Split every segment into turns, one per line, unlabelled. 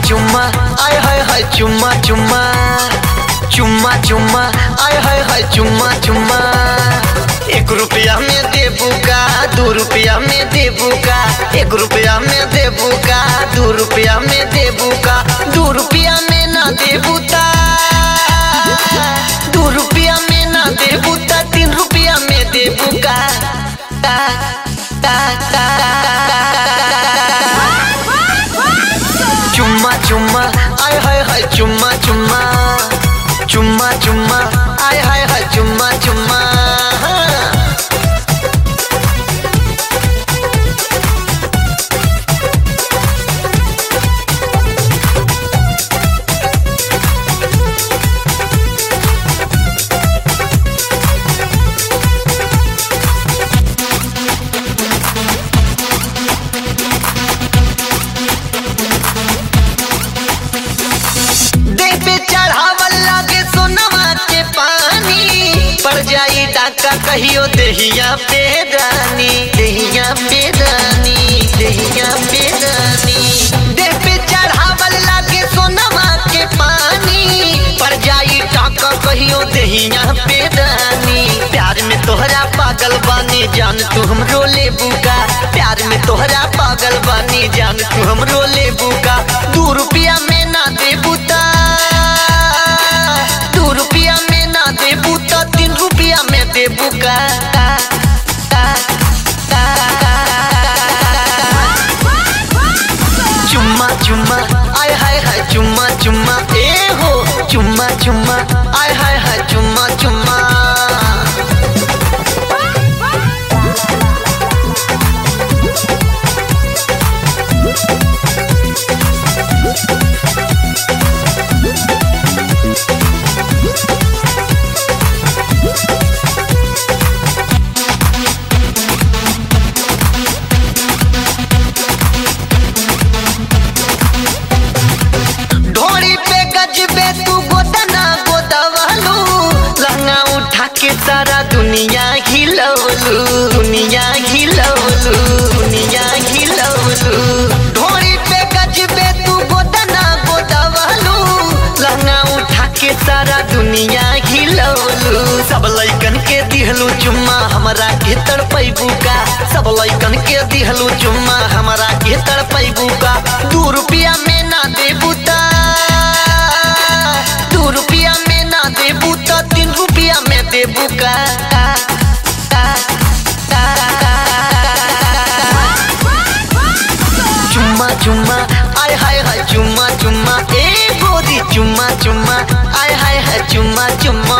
चुम्मा आय हाय हाय चुम्मा चुम्मा चुम्मा चुम्मा आय हाय हाय चुम्मा चुम्मा। 1 रुपया में देबू का 2 रुपया में देबू का 1 रुपया में देबू का 2 रुपया में देबू का 2 रुपया में ना देबू ता 2 रुपया में ना देबू ता 3 रुपया में देबू का चुम्मा चुम्मा आय हाय हाय चुम्मा चुम्मा चुम्मा चुम्मा आय हाय हाय चुम्मा चुम्मा। डाका कहियो देहिया पे रानी देहिया पे रानी देहिया पे रानी देह पे चढ़ावल लागे सोनमा के पानी पड़ जाई डाका कहियो देहिया पे रानी। प्यार में तोहरा पागल बानी जान तू हमरो लेबू का प्यार में तोहरा पागल बानी जान तू हमरो लेबू का 2 रुपया में ना देबू ता 2 रुपया में ना देबू ता 3 रुपया में देबू का चुम्मा चुम्मा आय हाय हाय चुम्मा चुम्मा ए हो चुम्मा चुम्मा आय हाय हाय चुम्मा चुम्मा। सारा दुनिया घिलौलू दुनिया घिलौलू दुनिया घिलौलू ढोरी पे गजबे तू गोदना गोदवलू लहंगा उठा के सारा दुनिया घिलौलू। सब लइकन के दिहलू चुम्मा हमरा के तड़पैबू का सब लइकन के दिहलू चुम्मा हमरा के तड़पैबू का 2 रुपया में ना देबू ता 2 रुपया में ना देबू ता 3 रुपया में देबू का चुम्मा चुम्मा आय हाय हाय चुम्मा चुम्मा ए गोरी चुम्मा चुम्मा आय हाय हाय चुम्मा चुम्मा।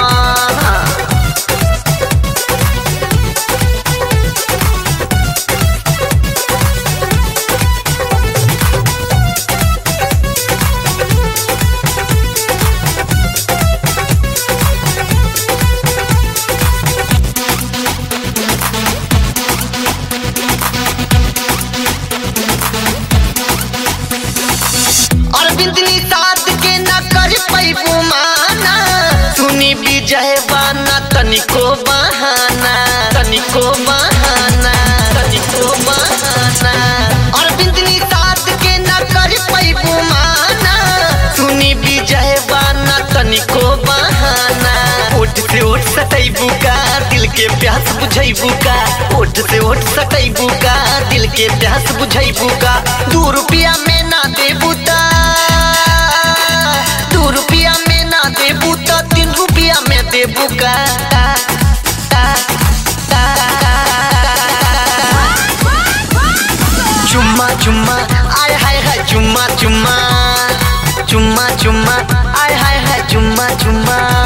विजय बाना तनिको बहाना तनिको बहाना तनिको बहाना और बिंदनी साथ के न कर पैबू माना सुनी विजय बाना तनिको बहाना। ओठ से ओठ सटैबू का दिल के प्यास बुझैबू का ओठ से ओठ सटैबू का दिल के प्यास बुझैबू का 2 रुपया में ना देबू ता 2 रुपया में ना देबू ता 3 रुपया में देबू का चुम्मा चुम्मा आय हाय हाय चुम्मा चुम्मा चुम्मा चुम्मा आय हाय हाय चुम्मा चुम्मा।